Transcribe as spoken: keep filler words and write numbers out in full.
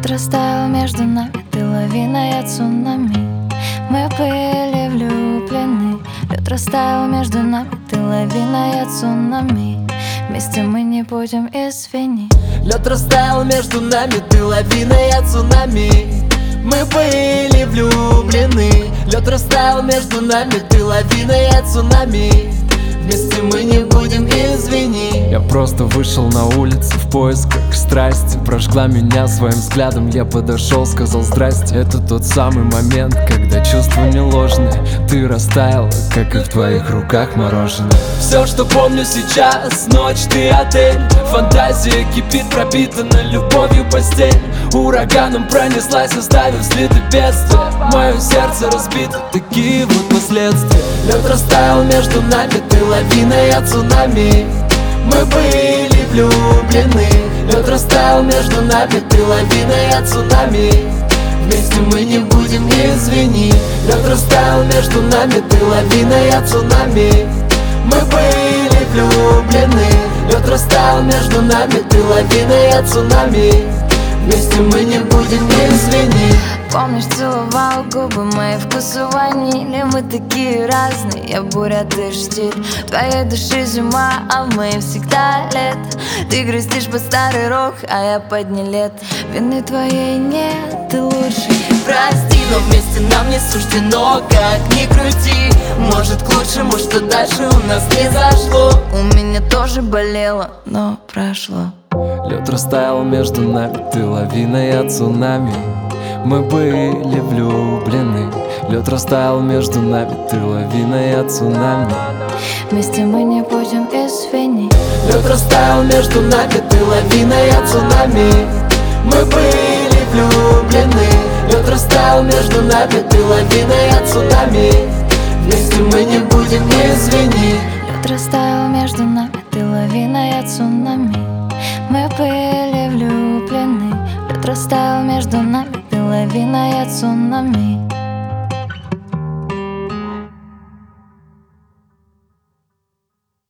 Лед растаял между нами, ты лавина, я цунами. Мы были влюблены. Лед растаял между нами, ты лавина, я цунами. Вместе мы не будем, извини. Лед растаял между нами, ты лавина, я цунами. Мы были влюблены. Лед растаял между нами, ты лавина, я цунами. Вместе мы не будем, извини. Я просто вышел на улицу в поисках страсти. Прожгла меня своим взглядом, я подошел, сказал здрасте. Это тот самый момент, когда чувства не ложные. Ты растаяла, как и в твоих руках мороженое. Все, что помню сейчас, ночь, ты отель. Фантазия кипит, пропитана любовью постель. Ураганом пронеслась, оставив следы бедствия. Мое сердце разбито, такие вот последствия. Лед растаял между нами, ты лавина, я цунами. Мы были влюблены. Лед растаял между нами, ты лавина, я цунами. Вместе мы не будем, извини. Лед растаял между нами, ты лавина, я цунами. Мы были влюблены. Лед растаял между нами, ты лавина, я цунами. Вместе мы не будем, извини. Помнишь, целовал губы мои, вкусы ванили. Мы такие разные, я буря, ты штиль. В твоей душе зима, а в моей всегда лет. Ты грустишь под старый рок, а я под не лет. Вины твоей нет, ты лучший. Прости, но вместе нам не суждено, как ни крути. Может к лучшему, что дальше у нас не зашло. У меня тоже болело, но прошло. Лед растаял между нами, ты лавина, я цунами. Мы были влюблены. Лед растаял между нами, ты лавина, я цунами. Вместе мы не будем, извини. Лед растаял между нами, ты лавина, я цунами. Мы были влюблены. Лед растаял между нами, ты лавина, я цунами. Вместе мы не будем, извини. Лед растаял между нами, ты лавина, я цунами. Мы были влюблены. Лед растаял между нами, ты лавина, я цунами.